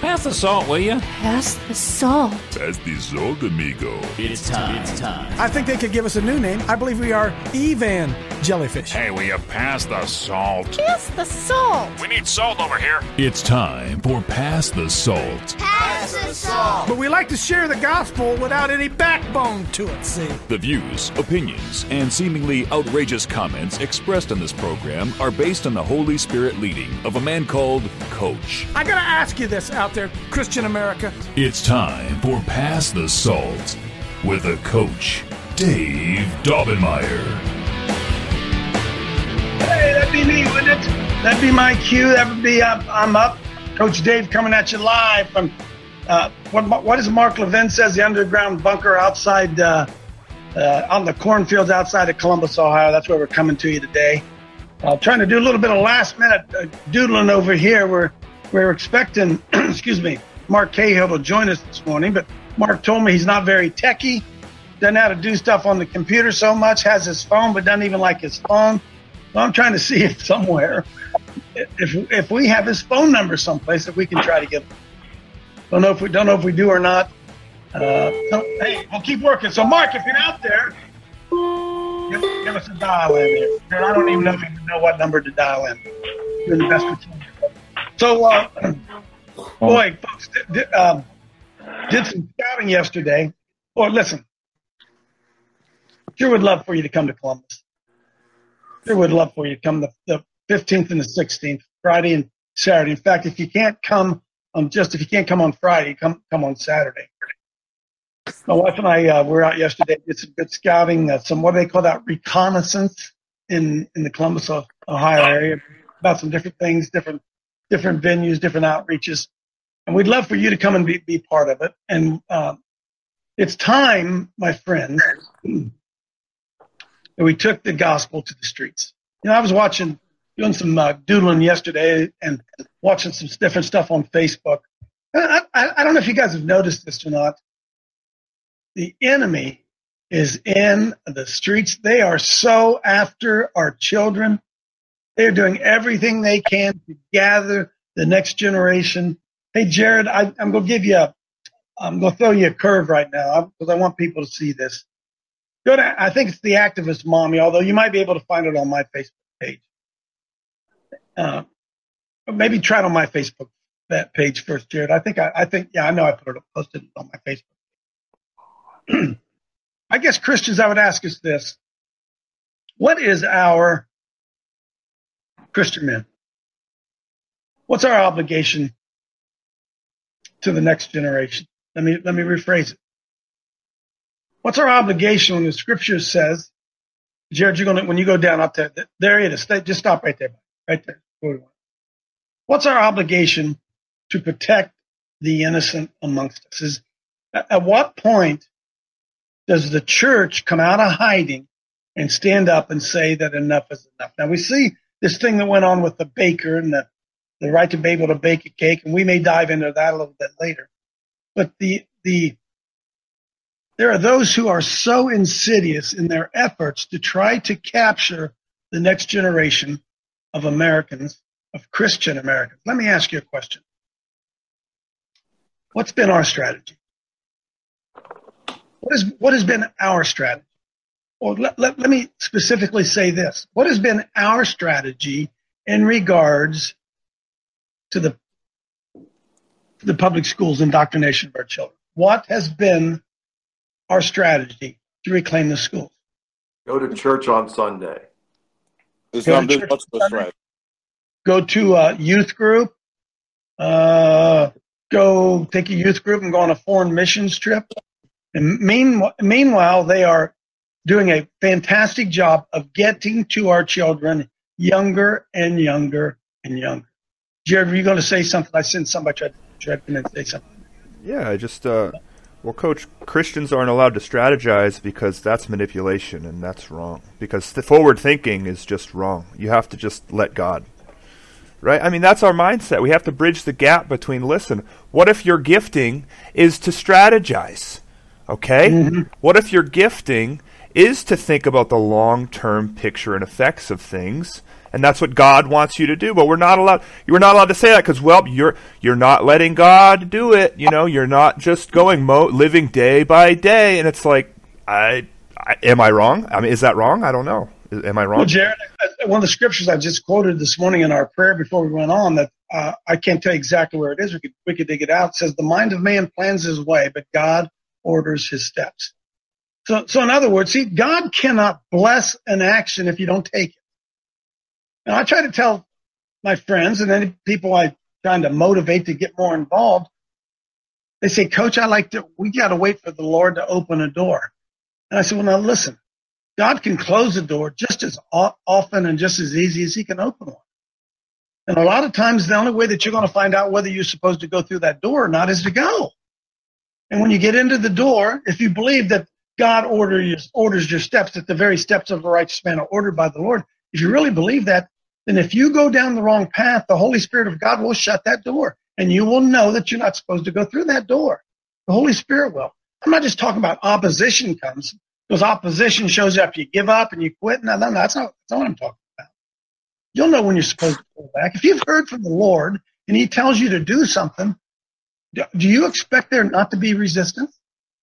Pass the salt, will you? Pass the salt. Pass the salt, amigo. It's time. I think they could give us a new name. I believe we are Evan Jellyfish. Hey, will you pass the salt? Pass the salt. We need salt over here. It's time for Pass the Salt. Pass the salt. But we like to share the gospel without any backbone to it, see? The views, opinions, and seemingly outrageous comments expressed in this program are based on the Holy Spirit leading of a man called Coach. I gotta ask you this out there, Christian America. It's time for Pass the Salt with a Coach, Dave Daubenmire. Hey, that'd be me, wouldn't it? That'd be my cue. That would be I'm up. Coach Dave coming at you live from what does Mark Levin says, the underground bunker outside on the cornfields outside of Columbus, Ohio. That's where we're coming to you today. Trying to do a little bit of last minute doodling over here. We're expecting, excuse me, Mark Cahill to join us this morning, but Mark told me he's not very techie, doesn't know how to do stuff on the computer so much, has his phone but doesn't even like his phone. So I'm trying to see if somewhere, if we have his phone number someplace that we can try to get him. Don't know if we do or not. Hey, we'll keep working. So Mark, if you're out there, give us a dial in here. I don't even know what number to dial in. Doing the best we can. So, boy, folks, did some scouting yesterday. Or listen, sure would love for you to come to Columbus. Sure would love for you to come the 15th and the 16th, Friday and Saturday. In fact, if you can't come on Friday, come on Saturday. My wife and I were out yesterday, did some good scouting, some what do they call that, reconnaissance in the Columbus, Ohio area about some different things, different venues, different outreaches. And we'd love for you to come and be part of it. And it's time, my friends, that we took the gospel to the streets. You know, I was doing some doodling yesterday and watching some different stuff on Facebook. I don't know if you guys have noticed this or not. The enemy is in the streets. They are so after our children. They're doing everything they can to gather the next generation. Hey, Jared, I'm going to throw you a curve right now because I want people to see this. I think it's the Activist Mommy, although you might be able to find it on my Facebook page. Maybe try it on my Facebook that page first, Jared. I know I posted it on my Facebook. I guess Christians, I would ask us this. What is our Christian men? What's our obligation to the next generation? Let me rephrase it. What's our obligation when the scripture says, Jared, when you go down up there it is. Just stop right there. Right there. What's our obligation to protect the innocent amongst us? At what point does the church come out of hiding and stand up and say that enough is enough? Now we see this thing that went on with the baker and the right to be able to bake a cake, and we may dive into that a little bit later. But there are those who are so insidious in their efforts to try to capture the next generation of Americans, of Christian Americans. Let me ask you a question. What's been our strategy? What has been our strategy? Or let me specifically say this. What has been our strategy in regards to the public schools indoctrination of our children? What has been our strategy to reclaim the schools? Go to church on Sunday. Go to a youth group. Go take a youth group and go on a foreign missions trip. And meanwhile, they are doing a fantastic job of getting to our children younger and younger and younger. Jared, were you going to say something? I sent somebody tried to say something. Yeah, well, Coach, Christians aren't allowed to strategize because that's manipulation, and that's wrong. Because the forward thinking is just wrong. You have to just let God. Right? I mean, that's our mindset. We have to bridge the gap between, listen, what if your gifting is to strategize? Okay? Mm-hmm. What if your gifting is to think about the long-term picture and effects of things And that's what God wants you to do. But we're not allowed to say that because, well, you're not letting God do it. You know, you're not just going living day by day. And it's like, am I wrong? I mean, is that wrong? I don't know. Am I wrong? Well, Jared, one of the scriptures I just quoted this morning in our prayer before we went on, that I can't tell you exactly where it is. We could dig it out. It says, the mind of man plans his way, but God orders his steps. So in other words, see, God cannot bless an action if you don't take it. And I try to tell my friends and any people I'm trying to motivate to get more involved, they say, Coach, we got to wait for the Lord to open a door. And I said, well, now listen, God can close a door just as often and just as easy as he can open one. And a lot of times the only way that you're going to find out whether you're supposed to go through that door or not is to go. And when you get into the door, if you believe that God orders your steps, that the very steps of a righteous man are ordered by the Lord, if you really believe that, then if you go down the wrong path, the Holy Spirit of God will shut that door. And you will know that you're not supposed to go through that door. The Holy Spirit will. I'm not just talking about opposition comes, because opposition shows up, you give up and you quit. No, that's not what I'm talking about. You'll know when you're supposed to pull back. If you've heard from the Lord and he tells you to do something, do you expect there not to be resistance?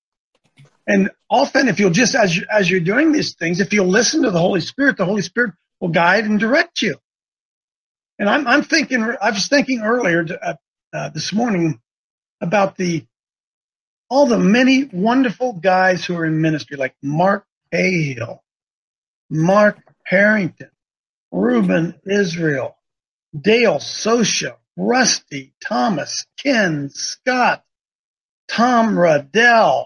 And often, if you'll just, as you're doing these things, if you'll listen to the Holy Spirit will guide and direct you. And I was thinking earlier this morning about all the many wonderful guys who are in ministry, like Mark Cahill, Mark Harrington, Reuben Israel, Dale Sosha, Rusty Thomas, Ken Scott, Tom Riddell.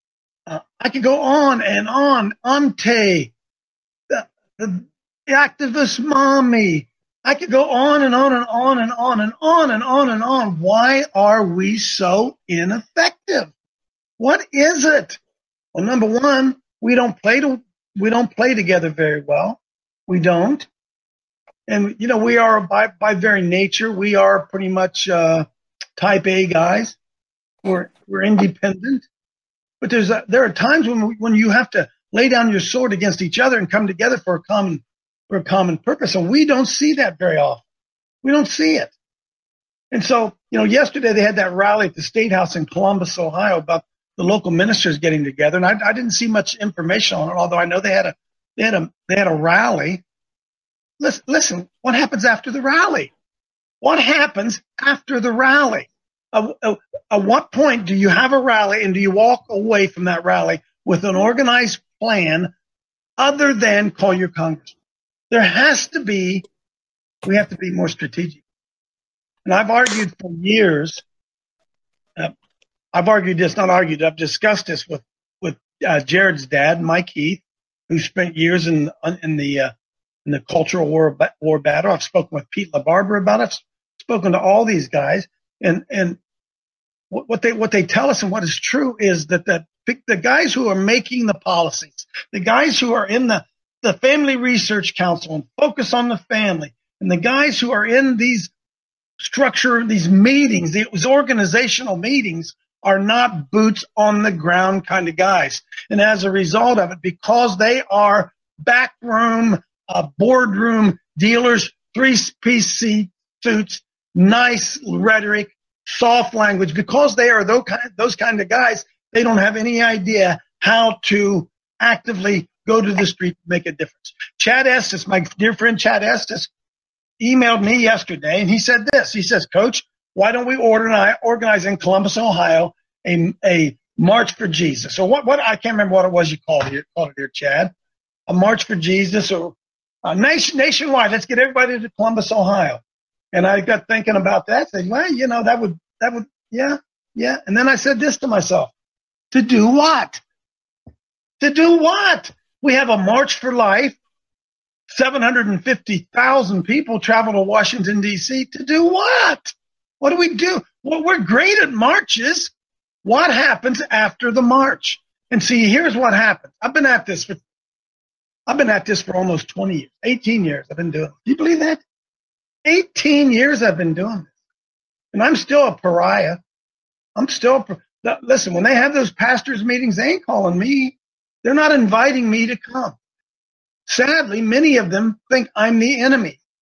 I could go on and on. Ante, the activist mommy. I could go on and on and on and on and on and on and on. Why are we so ineffective? What is it? Well, number one, we don't play together very well. We don't. And, you know, we are by very nature, we are pretty much type A guys. We're independent. But there are times when you have to lay down your sword against each other and come together for a common purpose. And we don't see that very often. We don't see it. And so, you know, yesterday they had that rally at the State House in Columbus, Ohio, about the local ministers getting together. And I didn't see much information on it, although I know they had a rally. Listen, what happens after the rally? What happens after the rally? At what point do you have a rally and do you walk away from that rally with an organized plan other than call your congressman? We have to be more strategic. And I've argued for years. I've discussed this with Jared's dad, Mike Heath, who spent years in the cultural war battle. I've spoken with Pete LaBarbera about it. I've spoken to all these guys. And what they tell us and what is true is that the guys who are making the policies, the guys who are in the Family Research Council and Focus on the Family, and the guys who are in these meetings, these organizational meetings, are not boots on the ground kind of guys. And as a result of it, because they are backroom, boardroom dealers, three-piece suits, nice rhetoric, soft language, because they are those kind of guys, they don't have any idea how to actively go to the street to make a difference. Chad Estes, my dear friend Chad Estes, emailed me yesterday, and he said this. He says, Coach, why don't we organize in Columbus, Ohio, a March for Jesus? So what I can't remember what it was you called it here, Chad. A March for Jesus, or nationwide. Let's get everybody to Columbus, Ohio. And I got thinking about that. Said, well, you know, that would, yeah. And then I said this to myself: to do what? To do what? We have a March for Life. 750,000 people travel to Washington, D.C. to do what? What do we do? Well, we're great at marches. What happens after the march? And see, here's what happens. I've been at this for almost 20 years, 18 years I've been doing it. Do you believe that? 18 years I've been doing this. And I'm still a pariah. Listen, when they have those pastors' meetings, they ain't calling me. They're not inviting me to come. Sadly, many of them think I'm the enemy.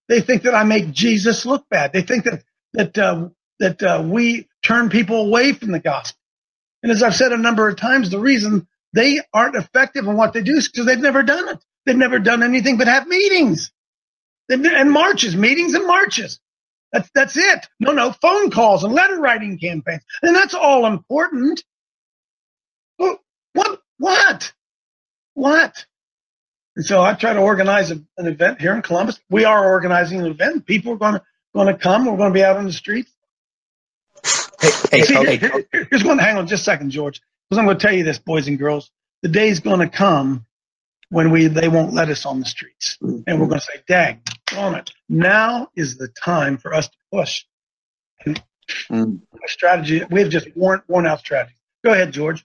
They think that I make Jesus look bad. They think that we turn people away from the gospel. And as I've said a number of times, the reason they aren't effective in what they do is because they've never done it. They've never done anything but have meetings and marches, meetings and marches. That's it. No, phone calls and letter writing campaigns. And that's all important. What? And so I try to organize an event here in Columbus. We are organizing an event. People are going to come. We're going to be out on the streets. Here's one. Hang on just a second, George, because I'm going to tell you this, boys and girls. The day's going to come when they won't let us on the streets. And we're going to say, dang, on it. Now is the time for us to push. And a strategy, we have just worn out strategies. Go ahead, George.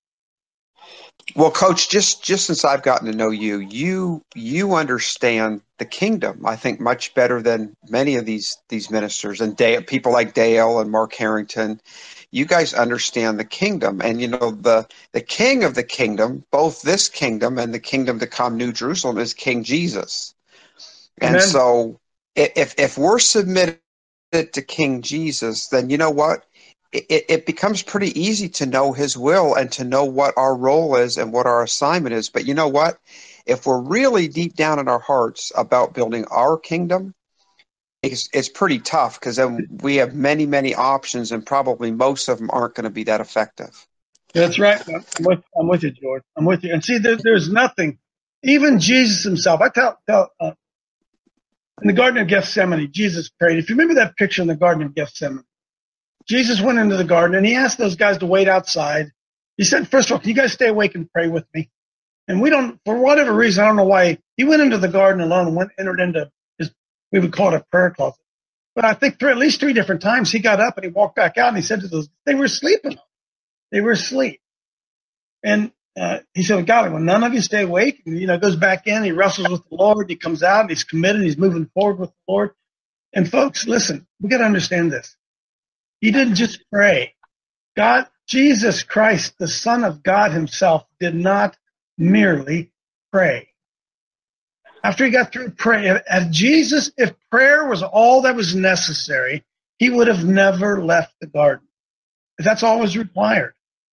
Well, Coach, just since I've gotten to know you understand the kingdom, I think, much better than many of these ministers and people like Dale and Mark Harrington. You guys understand the kingdom, and the king of the kingdom, both this kingdom and the kingdom to come, New Jerusalem, is King Jesus. Amen. And so, if we're submitted to King Jesus, then you know what? It becomes pretty easy to know his will and to know what our role is and what our assignment is. But you know what? If we're really deep down in our hearts about building our kingdom, it's pretty tough, because then we have many, many options, and probably most of them aren't going to be that effective. That's right. I'm with you, George. I'm with you. And see, there's nothing. Even Jesus himself, I tell in the Garden of Gethsemane, Jesus prayed. If you remember that picture in the Garden of Gethsemane, Jesus went into the garden and he asked those guys to wait outside. He said, first of all, can you guys stay awake and pray with me? And for whatever reason, I don't know why, he went into the garden alone and entered into we would call it a prayer closet. But I think at least 3 different times he got up and he walked back out and he said to those, they were sleeping. They were asleep. And he said, golly, well, none of you stay awake. And, goes back in, he wrestles with the Lord, he comes out, and he's committed, he's moving forward with the Lord. And folks, listen, we got to understand this. He didn't just pray. Jesus Christ, the Son of God himself, did not merely pray. After he got through praying, if prayer was all that was necessary, he would have never left the garden. That's all was required.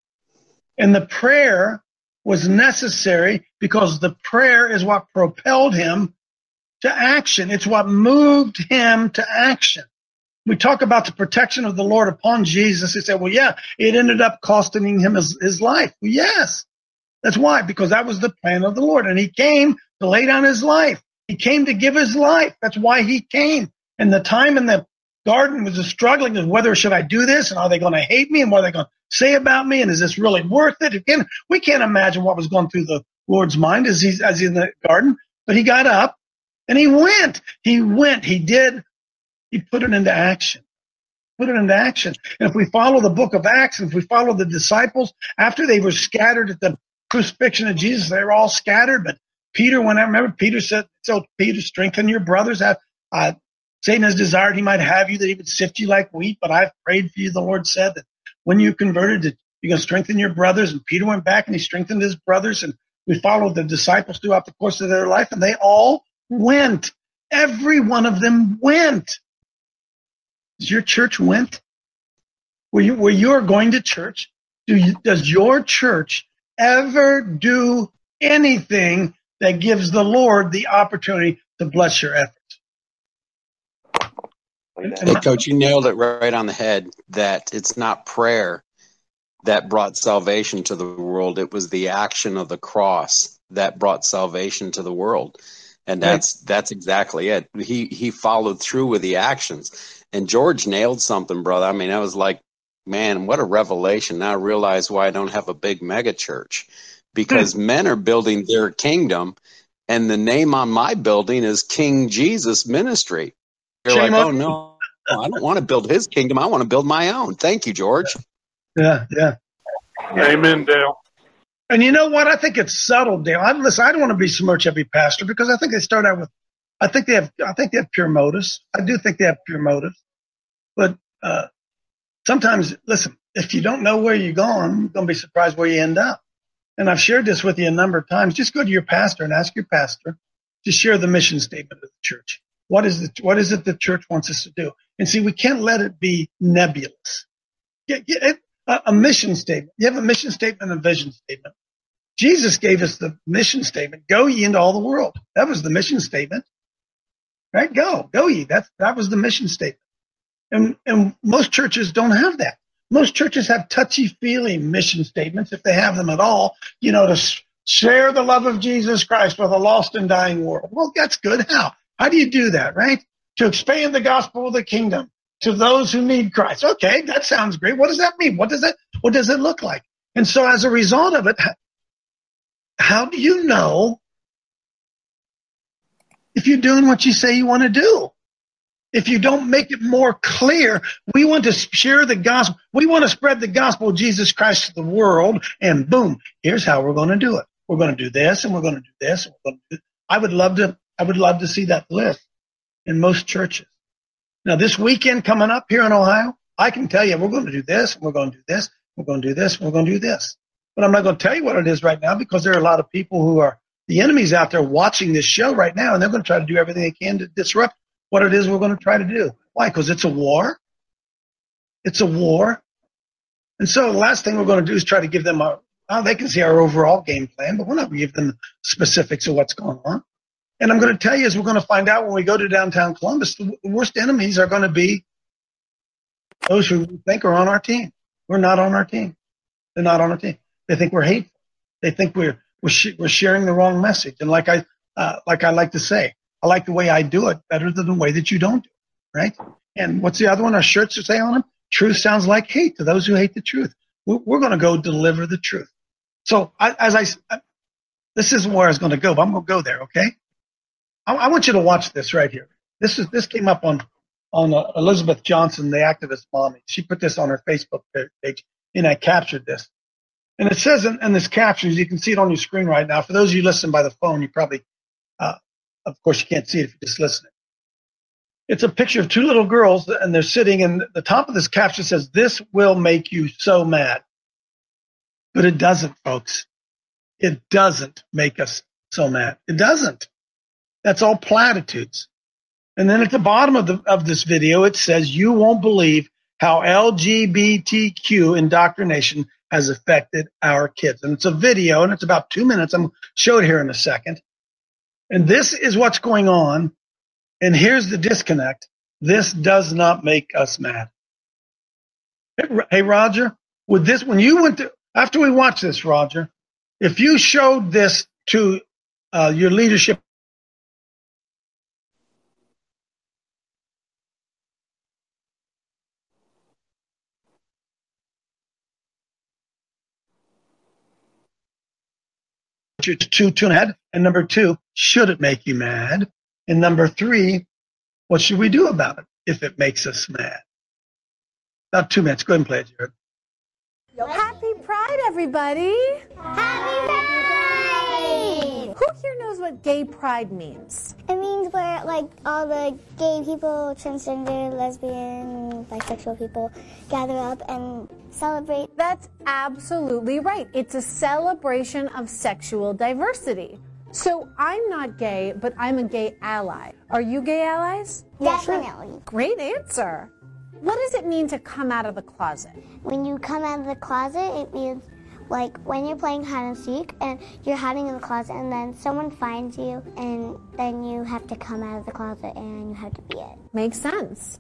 And the prayer was necessary because the prayer is what propelled him to action. It's what moved him to action. We talk about the protection of the Lord upon Jesus. He said, well, yeah, it ended up costing him his life. Well, yes. That's why, because that was the plan of the Lord. And he came to lay down his life. He came to give his life. That's why he came. And the time in the garden was struggling with whether should I do this, and are they going to hate me, and what are they going to say about me, and is this really worth it? Again, we can't imagine what was going through the Lord's mind as he's in the garden. But he got up and he went. He did. He put it into action. And if we follow the book of Acts, and if we follow the disciples, after they were scattered at the crucifixion of Jesus, they were all scattered. But Peter went out. Remember, Peter said, so Peter, strengthen your brothers. Satan has desired he might have you, that he would sift you like wheat. But I've prayed for you, the Lord said, that when you converted, you're going to strengthen your brothers. And Peter went back and he strengthened his brothers. And we followed the disciples throughout the course of their life. And they all went. Every one of them went. Does your church went? Where you are going to church, does your church ever do anything that gives the Lord the opportunity to bless your efforts? Hey, Coach, you nailed it right on the head, that it's not prayer that brought salvation to the world. It was the action of the cross that brought salvation to the world. And that's exactly it. He followed through with the actions. And George nailed something, brother. I mean, I was like, man, what a revelation. Now I realize why I don't have a big mega church, because men are building their kingdom, and the name on my building is King Jesus Ministry. You're like, oh, no, I don't want to build his kingdom. I want to build my own. Thank you, George. Yeah. Amen, Dale. And you know what? I think it's subtle, Dale. I don't want to besmirch every pastor, because I think they start out with, I think they have pure motives. I do think they have pure motives. But sometimes, listen, if you don't know where you're going, you're going to be surprised where you end up. And I've shared this with you a number of times. Just go to your pastor and ask your pastor to share the mission statement of the church. What is it the church wants us to do? And see, we can't let it be nebulous. A mission statement. You have a mission statement and a vision statement. Jesus gave us the mission statement. Go ye into all the world. That was the mission statement. Right? Go ye. That was the mission statement. And most churches don't have that. Most churches have touchy-feely mission statements, if they have them at all, to share the love of Jesus Christ with a lost and dying world. Well, that's good. How? How do you do that, right? To expand the gospel of the kingdom to those who need Christ. Okay, that sounds great. What does that mean? What does it look like? And so as a result of it, how do you know if you're doing what you say you want to do? If you don't make it more clear, we want to share the gospel. We want to spread the gospel of Jesus Christ to the world, and boom, here's how we're going to do it. We're going to do this, and we're going to do this. And we're going to do. I would love to see that list in most churches. Now, this weekend coming up here in Ohio, I can tell you we're going to do this, and we're going to do this, we're going to do this, and we're going to do this. But I'm not going to tell you what it is right now because there are a lot of people who are the enemies out there watching this show right now, and they're going to try to do everything they can to disrupt what it is we're going to try to do. Why? Because it's a war. It's a war. And so the last thing we're going to do is try to give them they can see our overall game plan, but we're not going to give them specifics of what's going on. And I'm going to tell you, as we're going to find out when we go to downtown Columbus, the worst enemies are going to be those who we think are on our team. We're not on our team. They're not on our team. They think we're hateful. They think we're sharing the wrong message. And like I like to say, I like the way I do it better than the way that you don't do it, right? And what's the other one? Our shirts say on them? Truth sounds like hate to those who hate the truth. We're going to go deliver the truth. So this isn't where I was going to go, but I'm going to go there, okay? I want you to watch this right here. This came up on Elizabeth Johnson, the activist mommy. She put this on her Facebook page, and I captured this. And it says in this caption, you can see it on your screen right now. For those of you listening by the phone, you probably, of course, you can't see it if you're just listening. It's a picture of two little girls, and they're sitting, and the top of this caption says, "This will make you so mad." But it doesn't, folks. It doesn't make us so mad. It doesn't. That's all platitudes. And then at the bottom of this video, it says, "You won't believe how LGBTQ indoctrination has affected our kids." And it's a video, and it's about 2 minutes. I'm going to show it here in a second. And this is what's going on. And here's the disconnect. This does not make us mad. Hey, Roger, with this, after we watch this, Roger, if you showed this to your leadership, two and a half, and number two, should it make you mad? And number three, what should we do about it if it makes us mad? About 2 minutes. Go ahead and play it, Jared. Happy Pride, everybody! Happy Pride! Who here knows what gay pride means? It means where, all the gay people, transgender, lesbian, bisexual people gather up and celebrate. That's absolutely right. It's a celebration of sexual diversity. So I'm not gay, but I'm a gay ally. Are you gay allies? Definitely. Great answer. What does it mean to come out of the closet? When you come out of the closet, it means when you're playing hide and seek and you're hiding in the closet and then someone finds you and then you have to come out of the closet and you have to be it. Makes sense.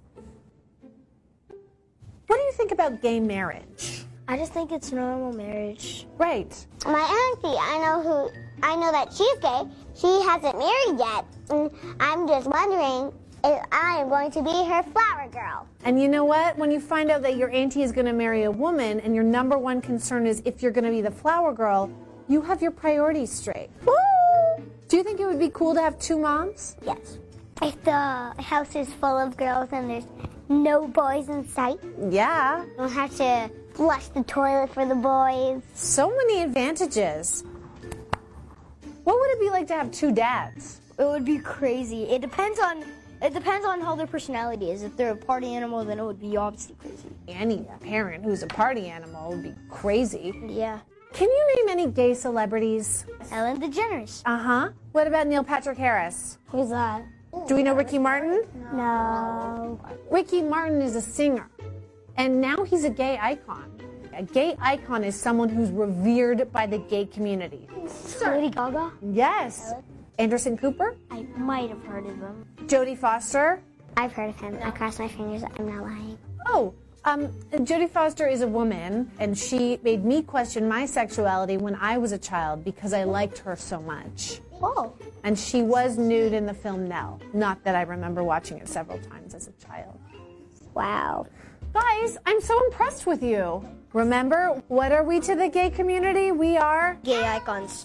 What do you think about gay marriage? I just think it's normal marriage. Right. My auntie, I know that she's gay. She hasn't married yet. And I'm just wondering if I am going to be her flower girl. And you know what? When you find out that your auntie is going to marry a woman and your number one concern is if you're going to be the flower girl, you have your priorities straight. Woo! Do you think it would be cool to have two moms? Yes. If the house is full of girls and there's no boys in sight. Yeah. You don't have to flush the toilet for the boys. So many advantages. What would it be like to have two dads? It would be crazy. It depends on how their personality is. If they're a party animal, then it would be obviously crazy. Any parent who's a party animal would be crazy. Yeah. Can you name any gay celebrities? Ellen DeGeneres. Uh-huh. What about Neil Patrick Harris? Who's that? Do we know Ricky Martin? No. Ricky Martin is a singer, and now he's a gay icon. A gay icon is someone who's revered by the gay community. Lady Gaga? Yes. Anderson Cooper? I might have heard of him. Jodie Foster? I've heard of him. I cross my fingers. I'm not lying. Oh, Jodie Foster is a woman, and she made me question my sexuality when I was a child because I liked her so much. Oh. And she was nude in the film Nell. Not that I remember watching it several times as a child. Wow. Guys, I'm so impressed with you. Remember, what are we to the gay community? We are Gay icons.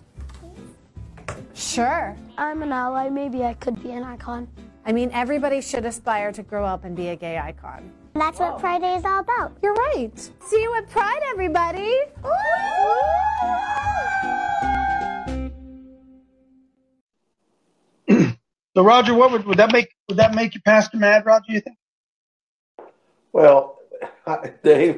Sure. I'm an ally. Maybe I could be an icon. I mean, everybody should aspire to grow up and be a gay icon. That's what Pride Day is all about. You're right. See you at Pride, everybody. So, Roger, what would that make you Pastor mad, Roger? You think? Well, Dave,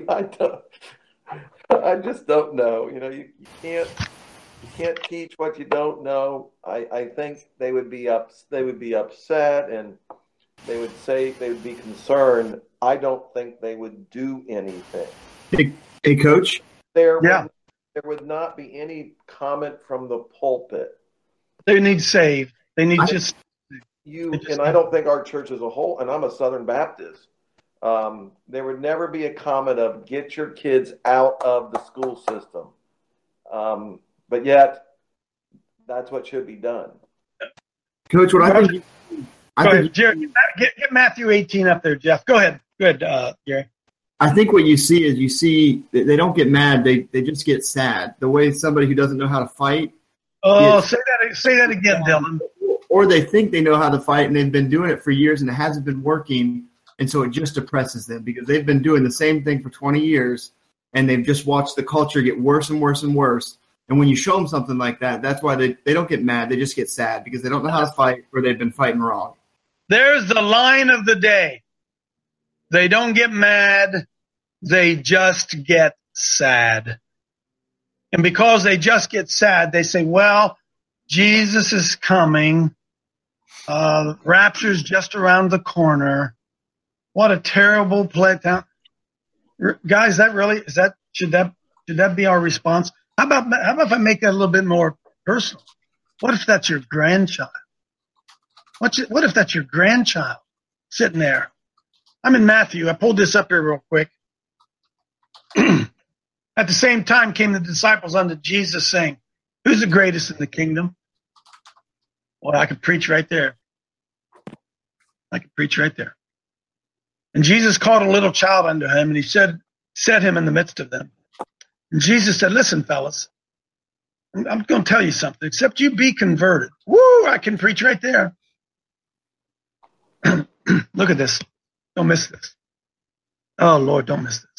I just don't know. You know, you can't teach what you don't know. I think they would be upset, and they would be concerned. I don't think they would do anything. Hey, Coach. There would not be any comment from the pulpit. They need saved. They need just you. And I don't think our church as a whole. And I'm a Southern Baptist. There would never be a comment of get your kids out of the school system. But yet, that's what should be done. Coach, what I think... Jerry, get Matthew 18 up there, Jeff. Go ahead, Jerry. I think what you see they don't get mad. They just get sad. The way somebody who doesn't know how to fight. Oh, say that again, Dylan. Or they think they know how to fight and they've been doing it for years and it hasn't been working. And so it just depresses them because they've been doing the same thing for 20 years and they've just watched the culture get worse and worse and worse. And when you show them something like that, that's why they don't get mad. They just get sad because they don't know how to fight or they've been fighting wrong. There's the line of the day. They don't get mad. They just get sad. And because they just get sad, they say, well, Jesus is coming. Rapture's just around the corner. What a terrible place. Guys, should that be our response? How about if I make that a little bit more personal? What if that's your grandchild? What if that's your grandchild sitting there? I'm in Matthew. I pulled this up here real quick. At the same time came the disciples unto Jesus saying, who's the greatest in the kingdom? Well, I could preach right there. And Jesus called a little child unto him, and he set him in the midst of them. And Jesus said, listen, fellas, I'm going to tell you something. Except you be converted. Woo, I can preach right there. Look at this. Don't miss this. Oh, Lord, don't miss this.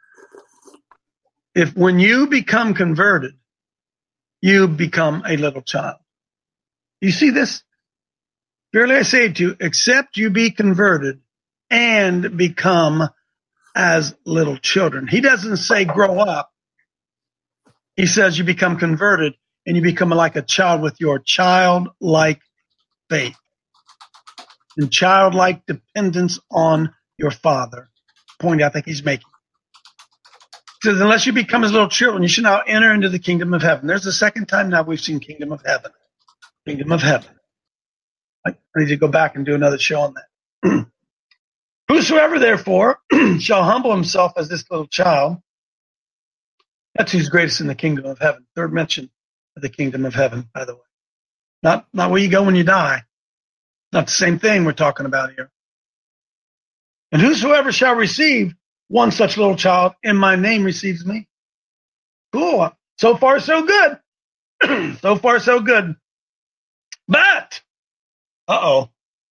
If when you become converted, you become a little child. You see this? Verily I say to you, except you be converted and become as little children. He doesn't say grow up. He says you become converted and you become like a child with your childlike faith and childlike dependence on your Father. Point I think he's making. He says, unless you become as little children, you should now enter into the kingdom of heaven. There's the second time now we've seen kingdom of heaven. Kingdom of heaven. I need to go back and do another show on that. Whosoever, therefore, shall humble himself as this little child, that's who's greatest in the kingdom of heaven. Third mention of the kingdom of heaven, by the way. Not where you go when you die. Not the same thing we're talking about here. And whosoever shall receive one such little child in my name receives me. Cool. So far, so good. So far, so good. But, but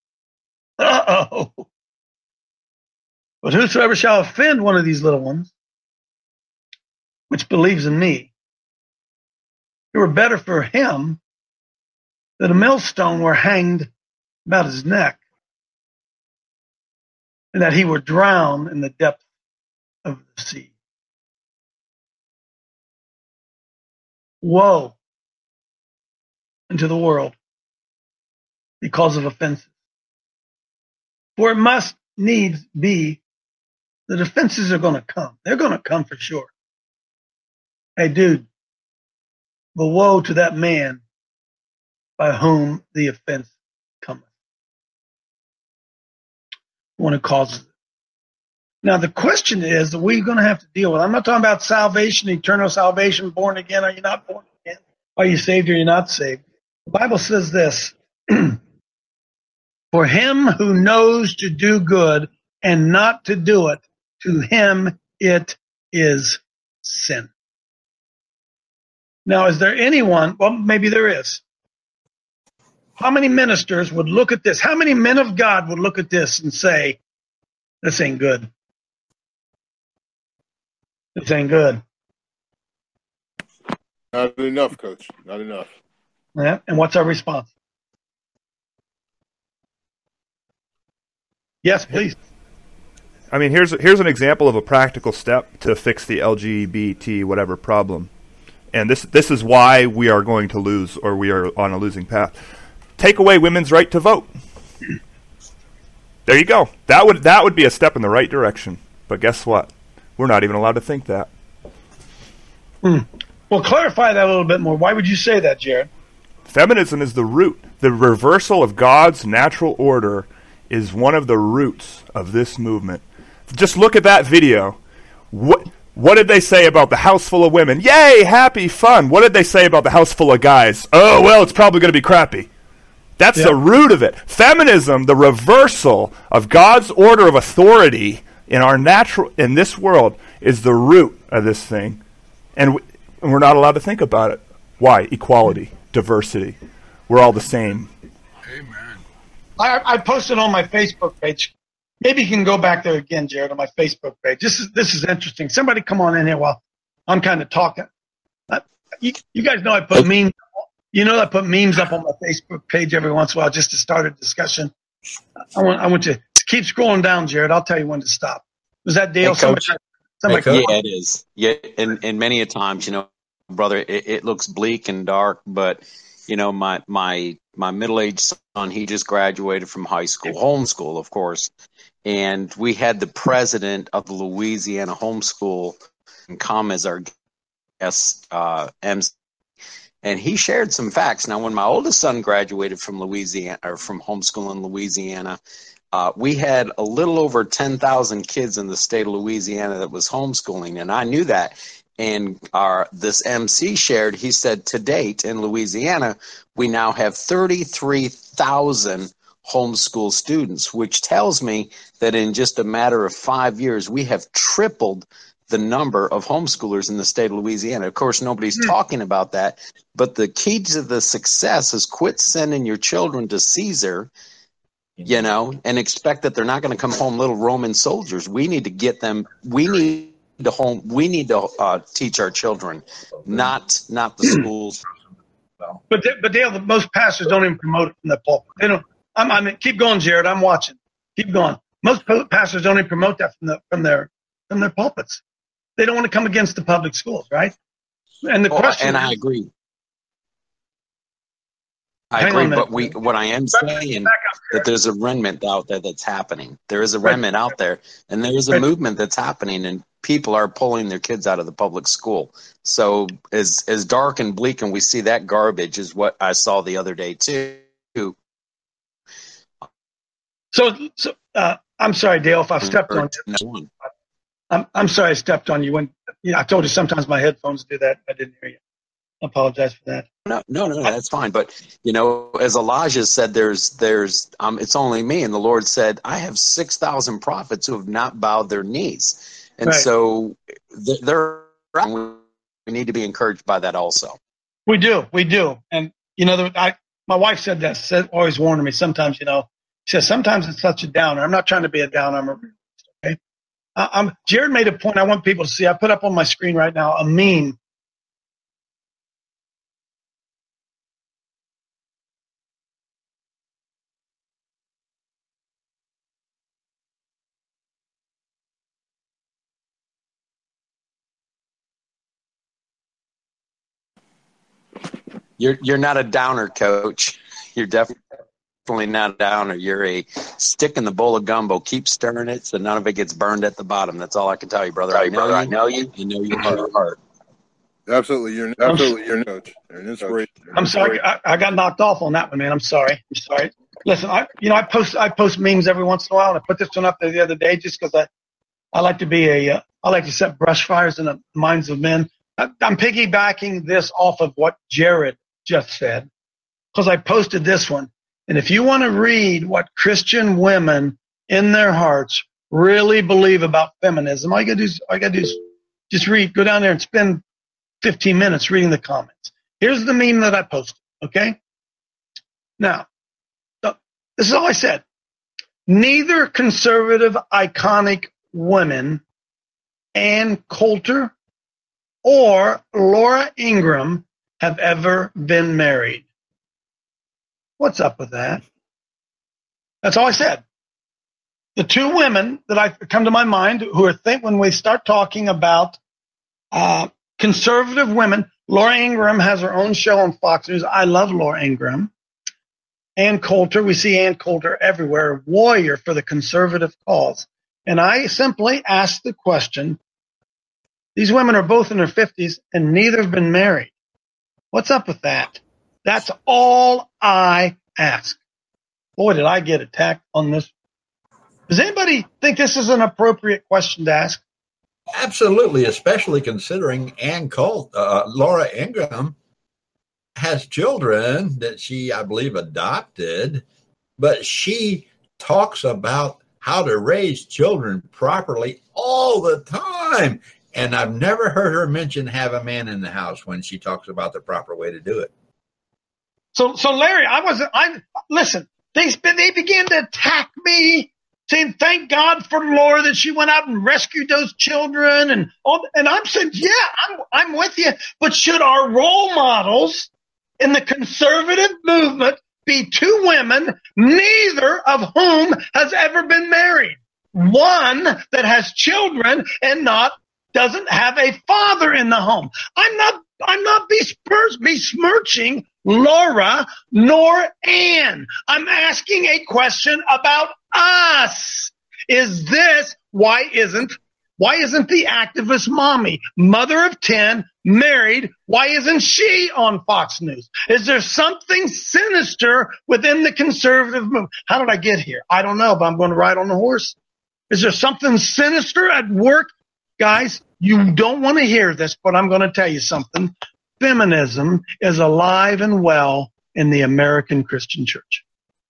whosoever shall offend one of these little ones, which believes in me, it were better for him that a millstone were hanged about his neck, and that he were drowned in the depth of the sea. Woe into the world because of offenses. For it must needs be, the defenses are going to come. They're going to come for sure. Hey, dude, but woe to that man by whom the offense cometh. One who causes it. Now, the question is that we're going to have to deal with. I'm not talking about salvation, eternal salvation, born again. Are you not born again? Are you saved or you're not saved? The Bible says this. For him who knows to do good and not to do it, to him it is sin. Now, is there anyone, well, maybe there is. How many ministers would look at this? How many men of God would look at this and say, this ain't good? This ain't good. Not enough, Coach. Not enough. Yeah. And what's our response? Yes, please. I mean, here's an example of a practical step to fix the LGBT whatever problem. And this is why we are going to lose, or we are on a losing path. Take away women's right to vote. There you go. That would be a step in the right direction. But guess what? We're not even allowed to think that. Well, clarify that a little bit more. Why would you say that, Jared? Feminism is the root. The reversal of God's natural order is one of the roots of this movement. Just look at that video. What did they say about the house full of women? Yay, happy, fun. What did they say about the house full of guys? Oh, well, it's probably going to be crappy. That's the root of it. Feminism, the reversal of God's order of authority in this world, is the root of this thing. And we're not allowed to think about it. Why? Equality, diversity. We're all the same. Amen. I posted on my Facebook page. Maybe you can go back there again, Jared, on my Facebook page. This is interesting. Somebody come on in here while I'm kind of talking. You guys know I put memes. You know I put memes up on my Facebook page every once in a while just to start a discussion. I want you to keep scrolling down, Jared. I'll tell you when to stop. Was that Dale? Yeah, it is. Yeah, and many a times, brother, it looks bleak and dark, but my middle-aged son, he just graduated from high school, homeschool, of course, and we had the president of the Louisiana homeschool come as our guest MC. And he shared some facts. Now, when my oldest son graduated from Louisiana, or from homeschool in Louisiana, we had a little over 10,000 kids in the state of Louisiana that was homeschooling, and I knew that. And this MC shared, he said, to date in Louisiana, we now have 33,000 homeschool students, which tells me that in just a matter of 5 years, we have tripled the number of homeschoolers in the state of Louisiana. Of course, nobody's talking about that, but the key to the success is quit sending your children to Caesar, and expect that they're not going to come home little Roman soldiers. We need to get them. We need to teach our children, not the schools. But Dale, most pastors don't even promote it from the pulpit. They don't. I mean, keep going, Jared. I'm watching. Keep going. Most pastors don't even promote that from their pulpits. They don't want to come against the public schools, right? And the question. And I agree. But what I am saying that there's a remnant out there that's happening. There is a remnant out there, and there is a movement that's happening, and people are pulling their kids out of the public school. So as dark and bleak, and we see that garbage is what I saw the other day too. So I'm sorry, Dale, if I've stepped on you. I'm sorry I stepped on you when I told you sometimes my headphones do that. I didn't hear you. I apologize for that. No, that's fine. But as Elijah said, there's it's only me, and the Lord said, I have 6,000 prophets who have not bowed their knees, and so they're. We need to be encouraged by that also. We do, and my wife said that. Always warning me. Sometimes, she says sometimes it's such a downer. I'm not trying to be a downer. I'm a realist. Okay. Jared made a point I want people to see. I put up on my screen right now a meme. You're not a downer, Coach. You're definitely. definitely not down, or you're a stick in the bowl of gumbo. Keep stirring it so none of it gets burned at the bottom. That's all I can tell you, brother. I know you. I know your heart. Absolutely, you're a coach. You're an inspiration. I'm sorry, I got knocked off on that one, man. I'm sorry. Listen, I post memes every once in a while, and I put this one up there the other day just because I like to I like to set brush fires in the minds of men. I'm piggybacking this off of what Jared just said because I posted this one. And if you want to read what Christian women in their hearts really believe about feminism, all you gotta do is just read, go down there and spend 15 minutes reading the comments. Here's the meme that I posted, okay? Now, this is all I said. Neither conservative iconic women, Ann Coulter or Laura Ingraham, have ever been married. What's up with that? That's all I said. The two women that I come to my mind who are when we start talking about conservative women, Laura Ingraham has her own show on Fox News. I love Laura Ingraham. Ann Coulter, we see Ann Coulter everywhere, a warrior for the conservative cause. And I simply asked the question, these women are both in their 50s and neither have been married. What's up with that? That's all I ask. Boy, did I get attacked on this. Does anybody think this is an appropriate question to ask? Absolutely, especially considering Laura Ingraham has children that she, I believe, adopted, but she talks about how to raise children properly all the time. And I've never heard her mention have a man in the house when she talks about the proper way to do it. So Larry, listen, they began to attack me, saying, thank God for Laura that she went out and rescued those children. And I'm saying, yeah, I'm with you. But should our role models in the conservative movement be two women, neither of whom has ever been married? One that has children and doesn't have a father in the home. I'm not besmirching Laura nor Ann. I'm asking a question about us. Why isn't the activist mommy, mother of 10, married? Why isn't she on Fox News? Is there something sinister within the conservative movement? How did I get here? I don't know, but I'm going to ride on the horse. Is there something sinister at work? Guys, you don't want to hear this, but I'm going to tell you something. Feminism is alive and well in the American Christian church.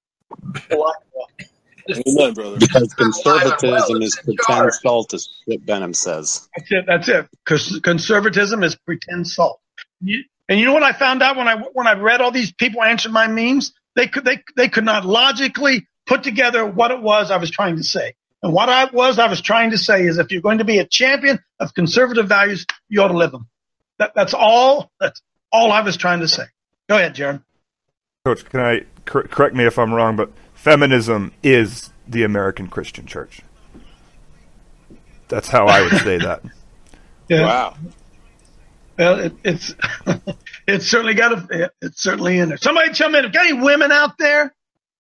Amen, brother. Because conservatism is pretend salt, as Skip Benham says. That's it. Conservatism is pretend salt. And you know what I found out when I read all these people answer my memes? They could not logically put together what it was I was trying to say. And what I was trying to say is if you're going to be a champion of conservative values, you ought to live them. That's all I was trying to say. Go ahead, Jared. Coach, can I correct me if I'm wrong, but feminism is the American Christian church. That's how I would say that. Yeah. Wow. Well, it's certainly it's certainly in there. Somebody tell me, got any women out there?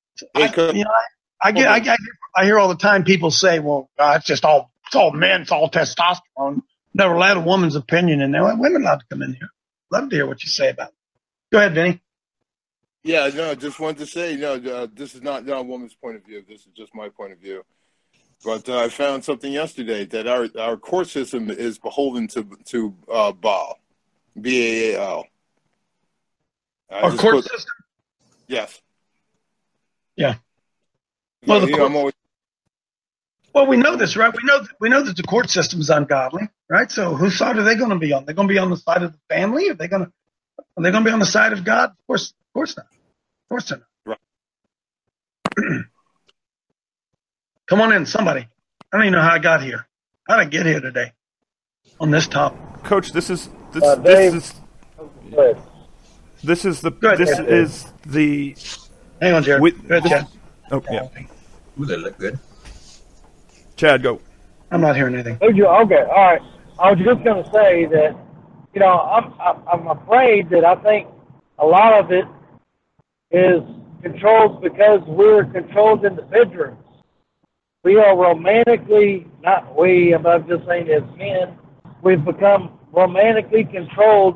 I hear all the time people say, well, it's all men, it's all testosterone. Never allowed a woman's opinion in there. Women allowed to come in here. Love to hear what you say about it. Go ahead, Vinny. Yeah, no, just wanted to say, this is not a woman's point of view. This is just my point of view. But I found something yesterday that our court system is beholden to Baal, B-A-A-L. Our court system? Yes. Yeah. Well, we know this, right? We know that the court system is ungodly, right? So whose side are they going to be on? They're going to be on the side of the family? Are they going to be on the side of God? Of course not. Of course not. Right. Come on in, somebody. I don't even know how I got here. How did I get here today on this topic? Coach, this is the Hang on, Jared. Go ahead, Chad. Oh, yeah. Ooh, they look good. Chad, go. I'm not hearing anything. Okay, all right. I was just going to say that, I'm afraid that I think a lot of it is controlled because we're controlled in the bedrooms. We are romantically, not we, I'm just saying as men, we've become romantically controlled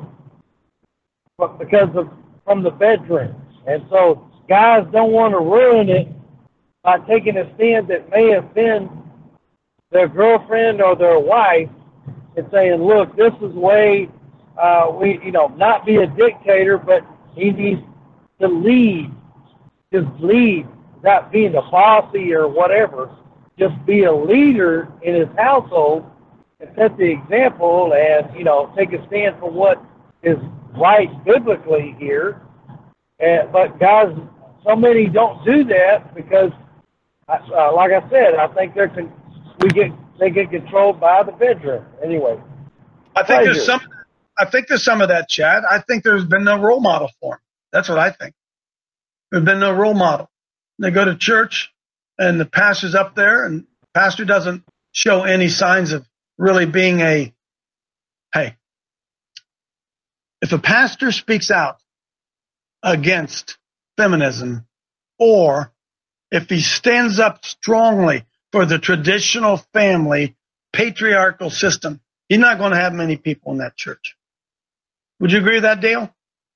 from the bedrooms. And so guys don't want to ruin it by taking a stand that may offend their girlfriend or their wife and saying, look, this is the way not be a dictator, but he needs to lead. Just lead, not being a bossy or whatever. Just be a leader in his household and set the example and, take a stand for what is right biblically here. But guys, so many don't do that because, like I said, I think they get controlled by the bedroom. Anyway, I think there's some of that, Chad. I think there's been no role model for him. That's what I think. There's been no role model. They go to church, and the pastor's up there, and the pastor doesn't show any signs of really being hey, if a pastor speaks out against feminism, or if he stands up strongly for the traditional family patriarchal system, he's not going to have many people in that church. Would you agree with that, Dale?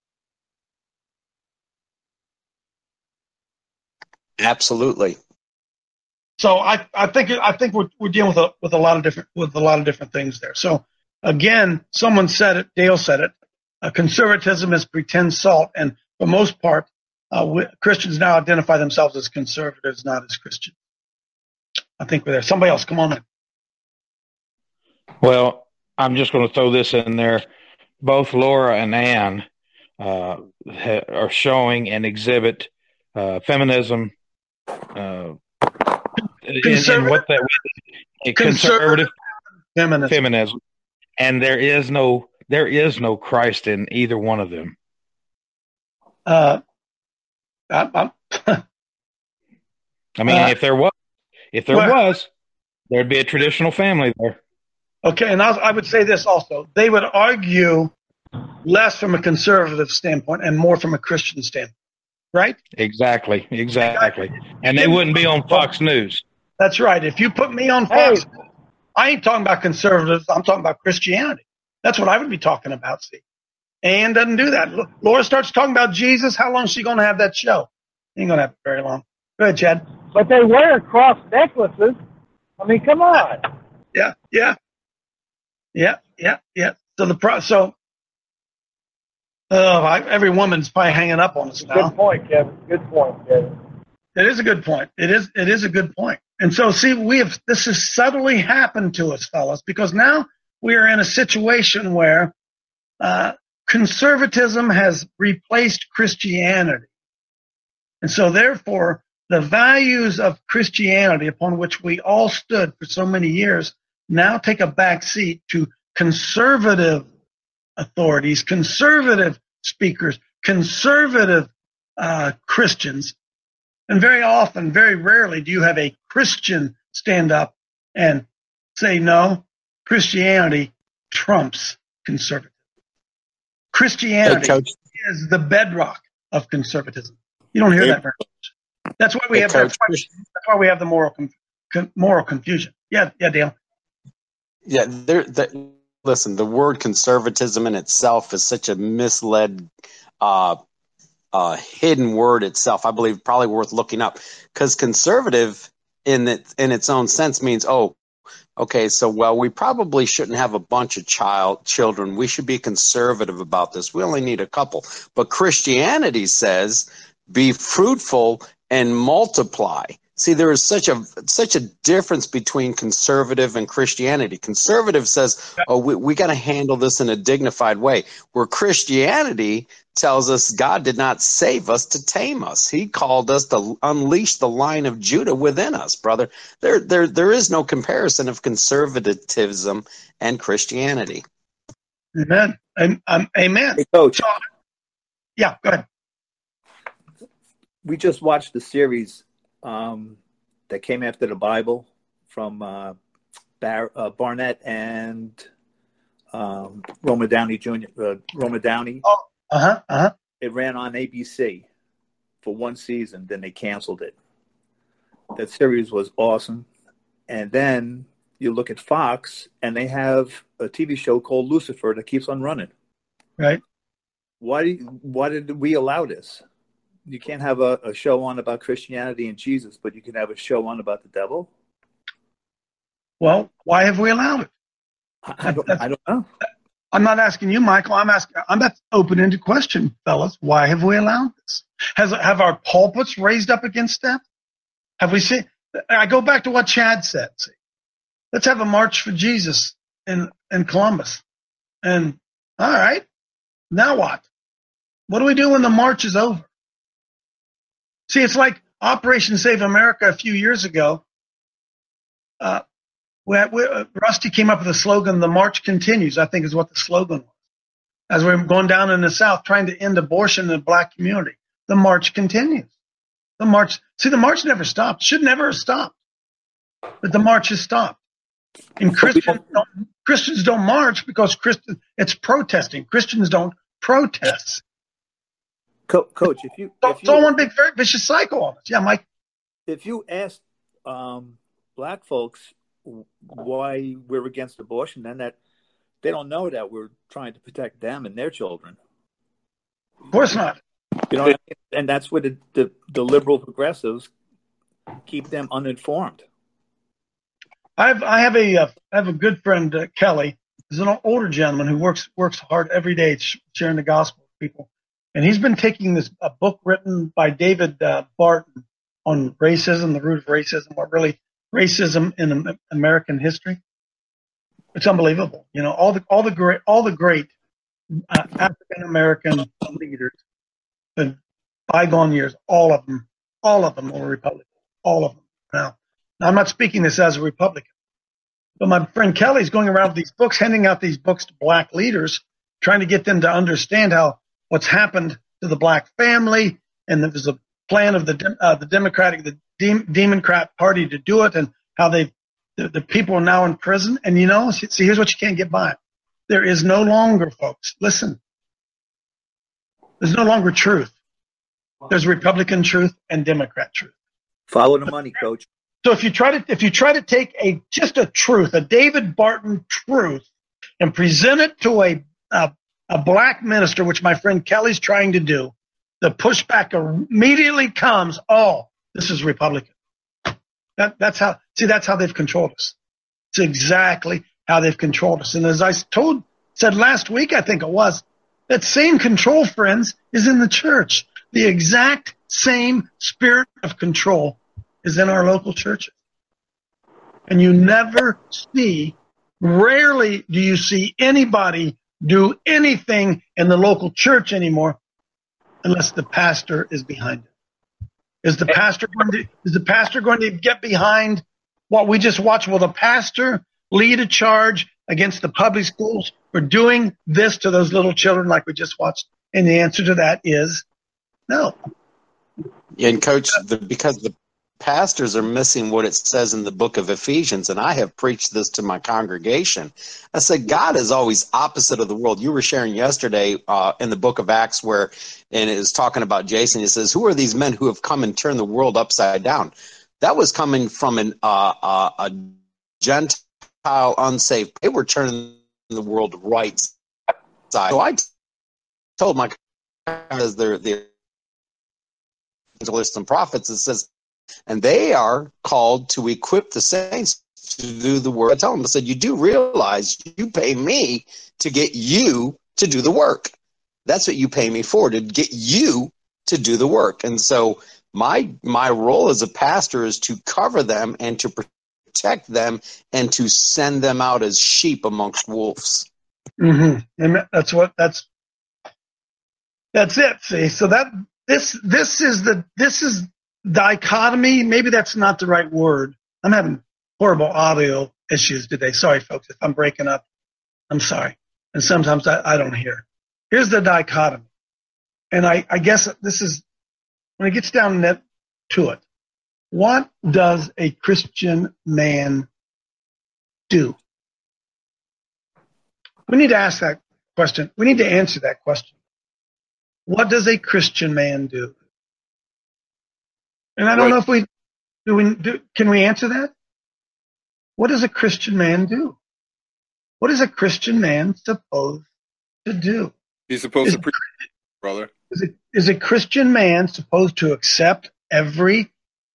Absolutely. So I think we're dealing with a lot of different things there. So again, someone said it. Dale said it. Conservatism is pretend salt, and for most part, Christians now identify themselves as conservatives, not as Christians. I think we're there. Somebody else, come on in. Well, I'm just going to throw this in there. Both Laura and Ann are showing and exhibit feminism. Conservative feminism, and there is no Christ in either one of them. I mean, if there was, there'd be a traditional family there. Okay, and I would say this also: they would argue less from a conservative standpoint and more from a Christian standpoint. Right? Exactly. And they wouldn't be on Fox News. That's right. If you put me on Fox, I ain't talking about conservatives. I'm talking about Christianity. That's what I would be talking about, see. Ann doesn't do that. Laura starts talking about Jesus. How long is she going to have that show? Ain't going to have it very long. Go ahead, Chad. But they wear cross necklaces. I mean, come on. Yeah. Every woman's probably hanging up on us now. Good point, Kevin. Good point, Kevin. It is a good point. It is a good point. And so, see, this has subtly happened to us, fellas, because now we are in a situation where conservatism has replaced Christianity. And so, therefore, the values of Christianity upon which we all stood for so many years now take a back seat to conservative authorities, conservative speakers, conservative Christians. And very often, very rarely, do you have a Christian stand up and say, no, Christianity trumps conservatism. Christianity is the bedrock of conservatism. You don't hear that very much. That's why we have that's why we have the moral confusion. Yeah, Dale. Yeah, listen, the word conservatism in itself is such a misled, hidden word itself. I believe probably worth looking up, because conservative in its own sense means, we probably shouldn't have a bunch of children. We should be conservative about this. We only need a couple. But Christianity says, be fruitful and multiply. See, there is such a difference between conservative and Christianity. Conservative says, we got to handle this in a dignified way, where Christianity tells us God did not save us to tame us. He called us to unleash the Lion of Judah within us, brother. There is no comparison of conservatism and Christianity. Amen. Amen. Hey, Coach. Yeah, go ahead. We just watched the series that came after the Bible from Barnett and Roma Downey Jr. Roma Downey. Oh, It ran on ABC. for one season, then they canceled it. That series was awesome. And then you look at Fox, and they have a TV show called Lucifer that keeps on running. Right. Why did we allow this? You can't have a show on about Christianity and Jesus, but you can have a show on about the devil? Well, why have we allowed it? I don't know. I'm not asking you, Michael. I'm that open-ended question, fellas. Why have we allowed this? Have our pulpits raised up against that? Have we seen? I go back to what Chad said. See, let's have a march for Jesus in Columbus. And all right, now what? What do we do when the march is over? See, it's like Operation Save America a few years ago. Rusty came up with a slogan, "The march continues," I think is what the slogan was. As we're going down in the South trying to end abortion in the black community, the march continues. The march never stopped. Should never have stopped. But the march has stopped. And Christians don't march because it's protesting. Christians don't protest. Coach, it's all one big, very vicious cycle on us. Yeah, Mike. If you ask black folks why we're against abortion, then that they don't know that we're trying to protect them and their children. Of course not. You know, and that's where the liberal progressives keep them uninformed. I have a good friend, Kelly. He's an older gentleman who works hard every day sharing the gospel with people, and he's been taking a book written by David Barton on racism, the root of racism, what really racism in American history. It's unbelievable. You know, all the great African American leaders in bygone years, all of them were Republicans. All of them. Now I'm not speaking this as a Republican, but my friend Kelly's going around with these books, handing out these books to black leaders, trying to get them to understand what's happened to the black family, and there's a plan of the Democrat Party to do it, and how the people are now in prison. And see, here's what you can't get by. There is no longer, folks, listen, there's no longer truth. There's Republican truth and Democrat truth. Follow the money, Coach. So if you try to take just a truth, a David Barton truth, and present it to a black minister, which my friend Kelly's trying to do, the pushback immediately comes, "Oh, this is Republican." That's how they've controlled us. It's exactly how they've controlled us. And as I said last week, I think it was, that same control, friends, is in the church. The exact same spirit of control is in our local churches. And rarely do you see anybody do anything in the local church anymore unless the pastor is behind it. Is the pastor going to get behind what we just watched? Will the pastor lead a charge against the public schools for doing this to those little children like we just watched? And the answer to that is no. And Coach, because the pastors are missing what it says in the book of Ephesians, and I have preached this to my congregation. I said, God is always opposite of the world. You were sharing yesterday in the book of Acts and it was talking about Jason. He says, who are these men who have come and turned the world upside down? That was coming from a Gentile unsaved. They were turning the world right side. So I told my as the evangelists and prophets, it says, and they are called to equip the saints to do the work. I tell them, I said, you do realize you pay me to get you to do the work. That's what you pay me for, to get you to do the work. And so my role as a pastor is to cover them and to protect them and to send them out as sheep amongst wolves. Mm-hmm. And that's it. See, so this is dichotomy. Maybe that's not the right word. I'm having horrible audio issues today. Sorry, folks, if I'm breaking up. I'm sorry. And sometimes I don't hear. Here's the dichotomy. And I guess this is, when it gets down to it, what does a Christian man do? We need to ask that question. We need to answer that question. What does a Christian man do? And I don't know if can we answer that? What does a Christian man do? What is a Christian man supposed to do? He's supposed to preach, brother. Is a Christian man supposed to accept every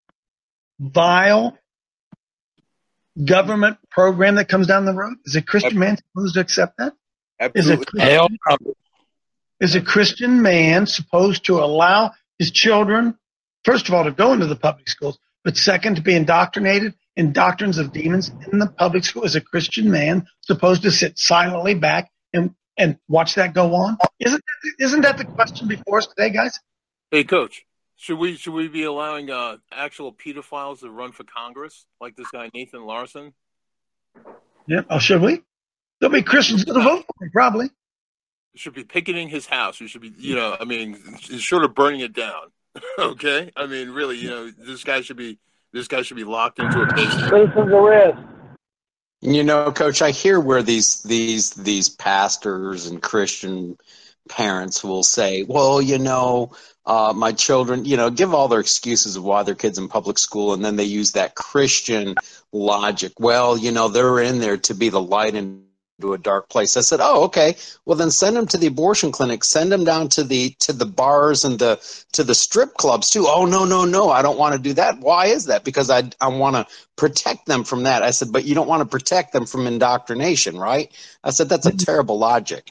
vile government program that comes down the road? Is a Christian man supposed to accept that? Absolutely. Is a Christian man supposed to allow his children, first of all, to go into the public schools, but second, to be indoctrinated in doctrines of demons in the public school? Is a Christian man supposed to sit silently back and watch that go on? Isn't that the question before us today, guys? Hey, Coach, should we be allowing actual pedophiles to run for Congress, like this guy Nathan Larson? Yeah. Oh, should we? There'll be Christians that will vote for me, probably. You should be picketing his house. You should be, short of burning it down. Okay, I mean, really, this guy should be locked into a basement. Citizens arrest. Coach, I hear where these pastors and Christian parents will say, well, my children, give all their excuses of why their kids in public school, and then they use that Christian logic. Well, they're in there to be the light into a dark place. I said, oh, okay. Well, then send them to the abortion clinic. Send them down to the bars and to the strip clubs too. Oh, no. I don't want to do that. Why is that? Because I want to protect them from that. I said, but you don't want to protect them from indoctrination, right? I said, that's a terrible logic.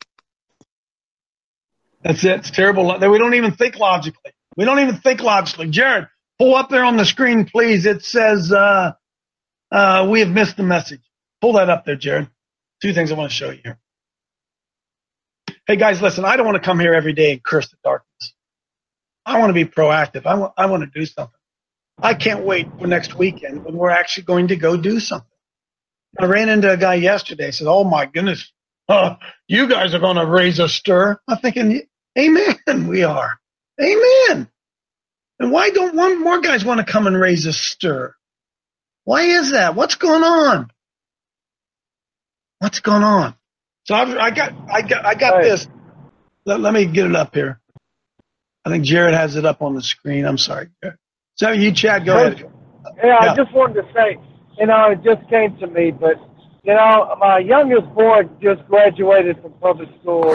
That's it. It's terrible. We don't even think logically. Jared, pull up there on the screen, please. It says we have missed the message. Pull that up there, Jared. Two things I want to show you here. Hey, guys, listen, I don't want to come here every day and curse the darkness. I want to be proactive. I want to do something. I can't wait for next weekend when we're actually going to go do something. I ran into a guy yesterday, said, oh, my goodness, you guys are going to raise a stir. I'm thinking, amen, we are. Amen. And why don't more guys want to come and raise a stir? Why is that? What's going on? What's going on? So I got this. Let me get it up here. I think Jared has it up on the screen. I'm sorry. So you, Chad, go ahead. Yeah, I just wanted to say, it just came to me, but, my youngest boy just graduated from public school,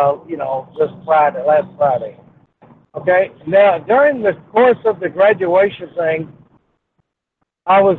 last Friday. Okay? Now, during the course of the graduation thing, I was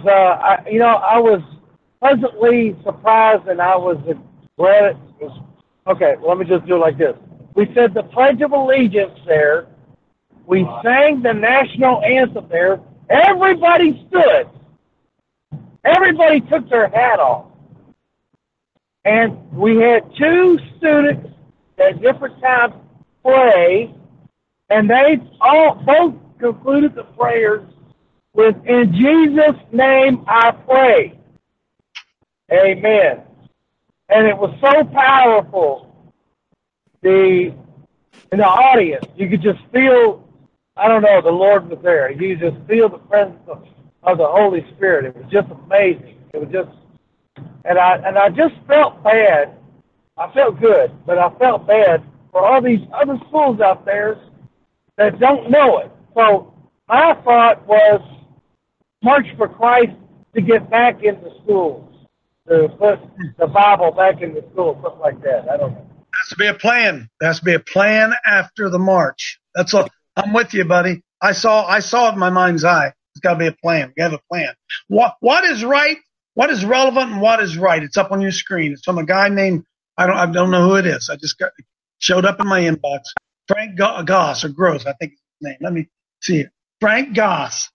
pleasantly surprised, and I was glad. Okay, let me just do it like this. We said the Pledge of Allegiance there. We sang the national anthem there. Everybody stood. Everybody took their hat off. And we had two students at different times pray, and they both concluded the prayers with, in Jesus' name I pray. Amen. And it was so powerful. In the audience, you could just feel, the Lord was there. You could just feel the presence of the Holy Spirit. It was just amazing. It was just, and I just felt bad. I felt good, but I felt bad for all these other schools out there that don't know it. So my thought was March for Christ to get back into schools. To put the Bible back in the school, something like that. I don't know. Has to be a plan. There has to be a plan after the march. That's all. I'm with you, buddy. I saw it in my mind's eye. It's got to be a plan. We have a plan. What is right? What is relevant and what is right? It's up on your screen. It's from a guy named, I don't know who it is. I just showed up in my inbox. Frank Goss or Gross, I think is his name. Let me see it. Frank Goss.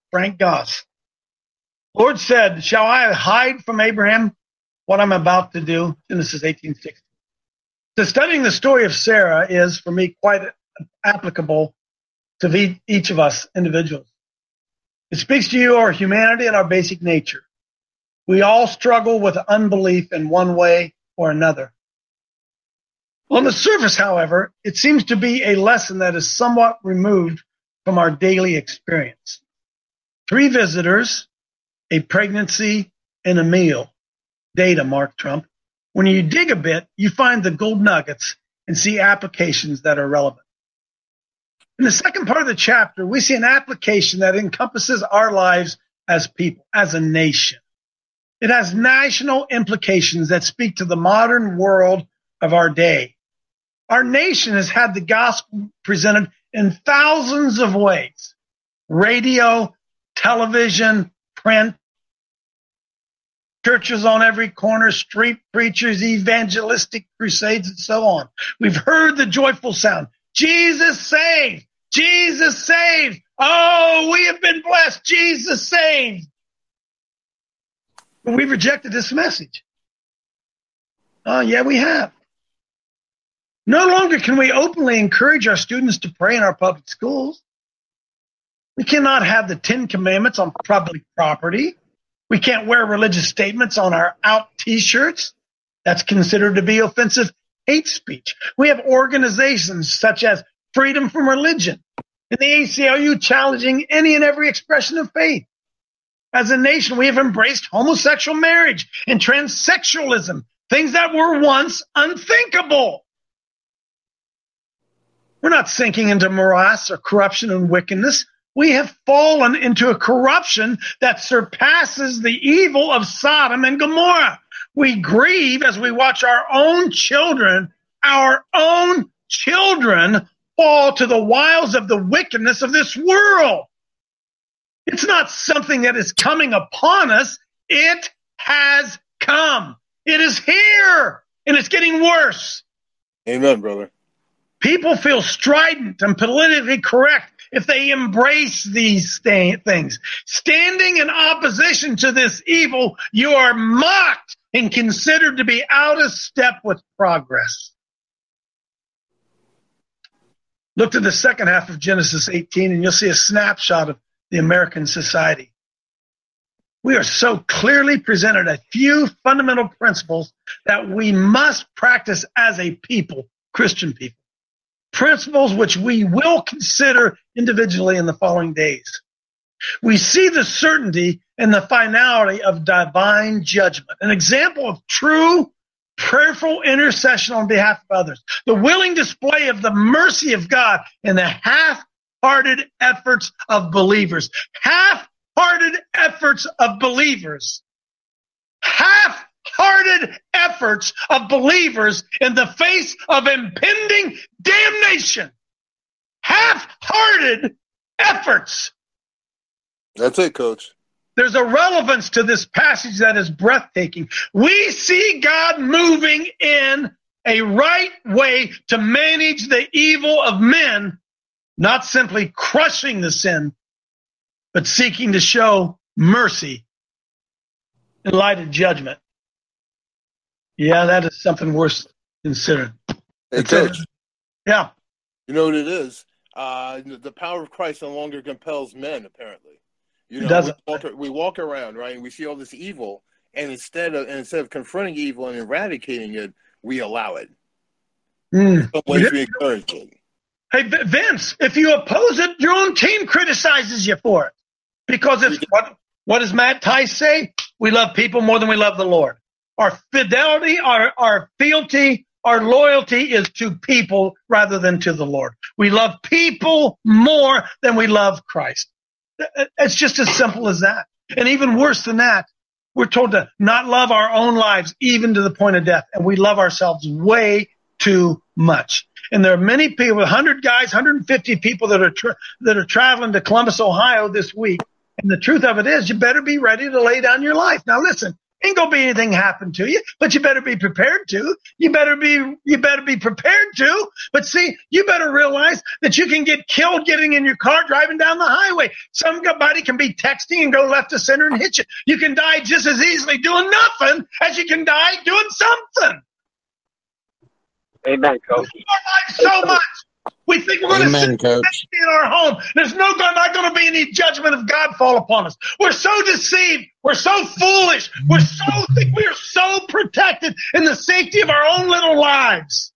Lord said, shall I hide from Abraham what I'm about to do? Genesis 18:6. So studying the story of Sarah is, for me, quite applicable to each of us individuals. It speaks to you our humanity and our basic nature. We all struggle with unbelief in one way or another. On the surface, however, it seems to be a lesson that is somewhat removed from our daily experience. 3 visitors, a pregnancy, and a meal. Data, Mark Trump. When you dig a bit, you find the gold nuggets and see applications that are relevant. In the second part of the chapter, we see an application that encompasses our lives as people, as a nation. It has national implications that speak to the modern world of our day. Our nation has had the gospel presented in thousands of ways: radio, television, print, churches on every corner, street preachers, evangelistic crusades, and so on. We've heard the joyful sound, Jesus saves! Jesus saves! Oh, we have been blessed! Jesus saves! But we've rejected this message. Oh, yeah, we have. No longer can we openly encourage our students to pray in our public schools. We cannot have the 10 Commandments on public property. We can't wear religious statements on our out T-shirts. That's considered to be offensive hate speech. We have organizations such as Freedom from Religion and the ACLU challenging any and every expression of faith. As a nation, we have embraced homosexual marriage and transsexualism, things that were once unthinkable. We're not sinking into morass or corruption and wickedness. We have fallen into a corruption that surpasses the evil of Sodom and Gomorrah. We grieve as we watch our own children fall to the wiles of the wickedness of this world. It's not something that is coming upon us. It has come. It is here, and it's getting worse. Amen, brother. People feel strident and politically correct if they embrace these things. Standing in opposition to this evil, you are mocked and considered to be out of step with progress. Look to the second half of Genesis 18, and you'll see a snapshot of the American society. We are so clearly presented a few fundamental principles that we must practice as a people, Christian people. Principles which we will consider individually in the following days. We see the certainty and the finality of divine judgment, an example of true prayerful intercession on behalf of others, the willing display of the mercy of God and the half-hearted efforts of believers. Half-hearted efforts of believers. Half-hearted efforts of believers in the face of impending damnation. Half-hearted efforts. That's it, Coach. There's a relevance to this passage that is breathtaking. We see God moving in a right way to manage the evil of men, not simply crushing the sin, but seeking to show mercy in light of judgment. Yeah, that is something worth considering. Hey, Coach. Yeah. You know what it is? The power of Christ no longer compels men, apparently. You know, It doesn't. we walk around, right, and we see all this evil, and instead of confronting evil and eradicating it, we allow it. In some ways, we encourage it. Hey, Vince, if you oppose it, your own team criticizes you for it. Because it's what does Matt Tice say? We love people more than we love the Lord. Our fidelity, our fealty, our loyalty is to people rather than to the Lord. We love people more than we love Christ. It's just as simple as that. And even worse than that, we're told to not love our own lives even to the point of death. And we love ourselves way too much. And there are many people, 100 guys, 150 people that are traveling to Columbus, Ohio this week. And the truth of it is, you better be ready to lay down your life. Now listen, ain't gonna be anything happen to you, but you better be prepared to. You better be prepared to. But see, you better realize that you can get killed getting in your car driving down the highway. Somebody can be texting and go left to center and hit you. You can die just as easily doing nothing as you can die doing something. Amen, Coach. So much. We think we're going to sit in our home. There's not going to be any judgment of God fall upon us. We're so deceived. We're so foolish. We are so protected in the safety of our own little lives.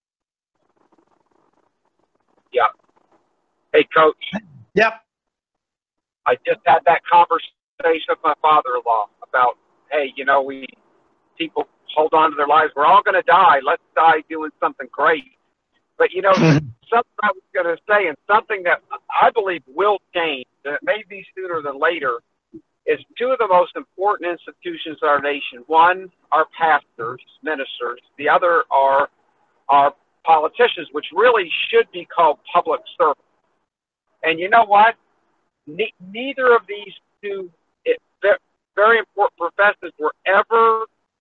Yeah. Hey, Coach. Yep. I just had that conversation with my father-in-law about, hey, people hold on to their lives. We're all going to die. Let's die doing something great. But, you know, something I was going to say, and something that I believe will change, and it may be sooner than later, is two of the most important institutions in our nation. One are pastors, ministers. The other are politicians, which really should be called public servants. And you know what? Neither of these two very important professions were ever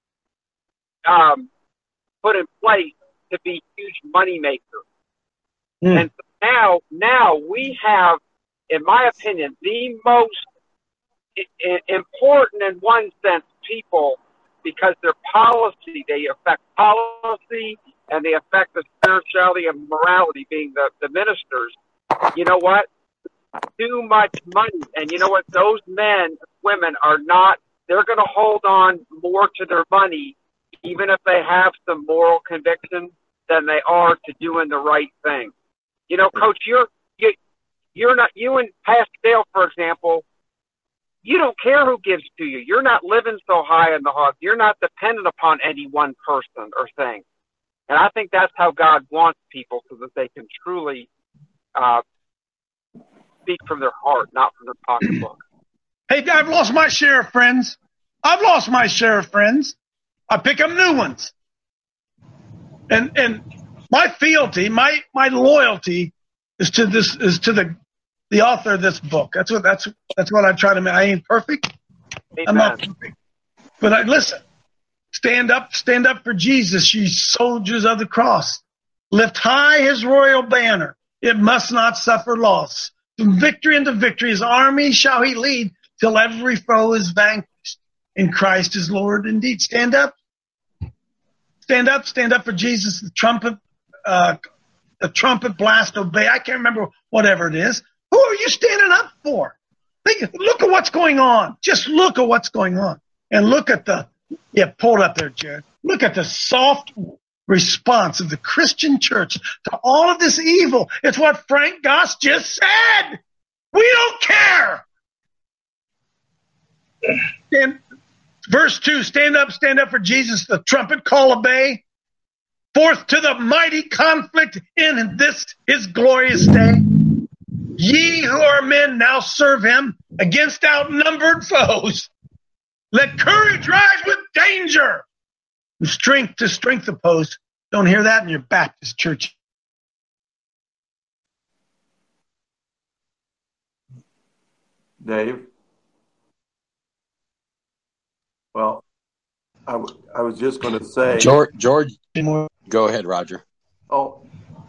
put in place to be huge money makers. And so now we have, in my opinion, the most important in one sense people, because their policy, they affect policy and they affect the spirituality and morality, being the ministers. You know what? Too much money. And you know what? Those men, women are not, they're going to hold on more to their money, even if they have some moral conviction, than they are to doing the right thing. You know, Coach, you're not, you and Pastor Dale, for example, you don't care who gives to you. You're not living so high in the hog. You're not dependent upon any one person or thing. And I think that's how God wants people, so that they can truly speak from their heart, not from their pocketbook. Hey, I've lost my share of friends. I pick up new ones. And my fealty, my loyalty is to the author of this book. That's what I try to make. I ain't perfect. Amen. I'm not perfect. But listen, stand up for Jesus, ye soldiers of the cross. Lift high his royal banner. It must not suffer loss. From victory into victory, his army shall he lead, till every foe is vanquished. In Christ is Lord indeed. Stand up for Jesus. The trumpet blast, obey. I can't remember whatever it is. Who are you standing up for? Look at what's going on. Just look at what's going on. And look at pull it up there, Jared. Look at the soft response of the Christian church to all of this evil. It's what Frank Goss just said. We don't care. And verse 2, stand up for Jesus, the trumpet call obey. Forth to the mighty conflict in this his glorious day. Ye who are men now serve him against outnumbered foes. Let courage rise with danger. And strength to strength oppose. Don't hear that in your Baptist church. Dave? Well, I was just going to say... George, go ahead, Roger. Oh,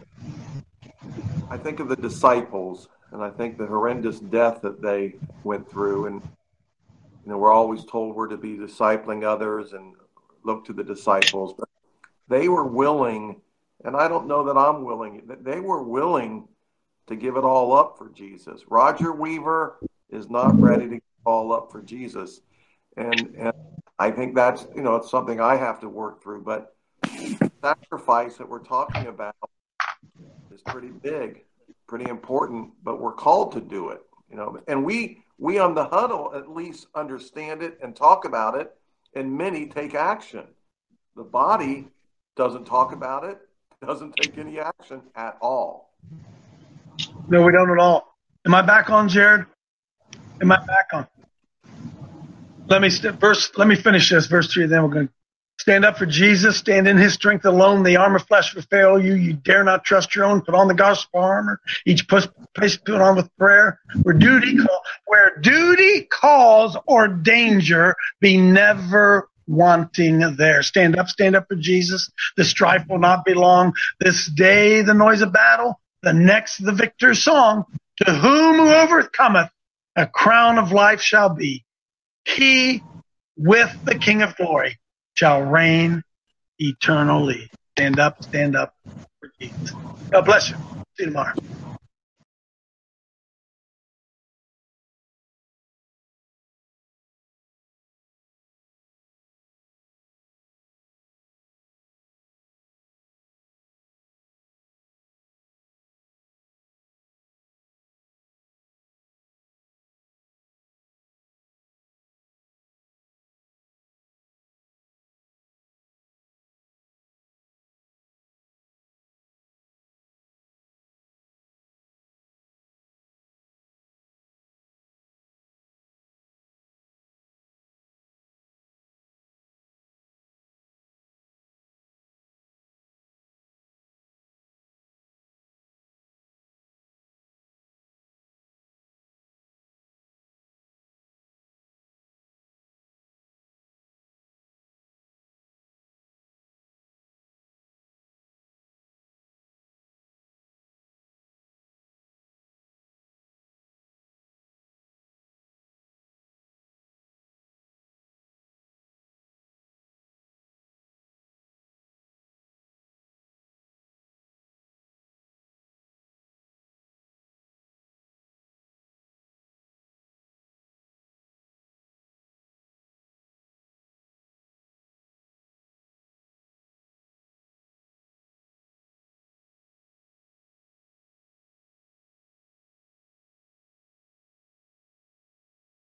I think of the disciples, and I think the horrendous death that they went through. And, you know, we're always told we're to be discipling others and look to the disciples. But they were willing, and I don't know that I'm willing, they were willing to give it all up for Jesus. Roger Weaver is not ready to give it all up for Jesus. And I think that's, you know, it's something I have to work through. But the sacrifice that we're talking about is pretty big, pretty important, but we're called to do it, you know. And we on the huddle at least understand it and talk about it, and many take action. The body doesn't talk about it, doesn't take any action at all. No, we don't at all. Am I back on, Jared? Am I back on? Let me finish this, verse 3, then we're going to stand up for Jesus, stand in his strength alone. The armor of flesh will fail you. You dare not trust your own. Put on the gospel armor. Each place put on with prayer. Where duty calls or danger, be never wanting there. Stand up for Jesus. The strife will not be long. This day the noise of battle, the next the victor's song. To whom who overcometh, a crown of life shall be. He with the King of glory shall reign eternally. Stand up for Jesus. God bless you. See you tomorrow.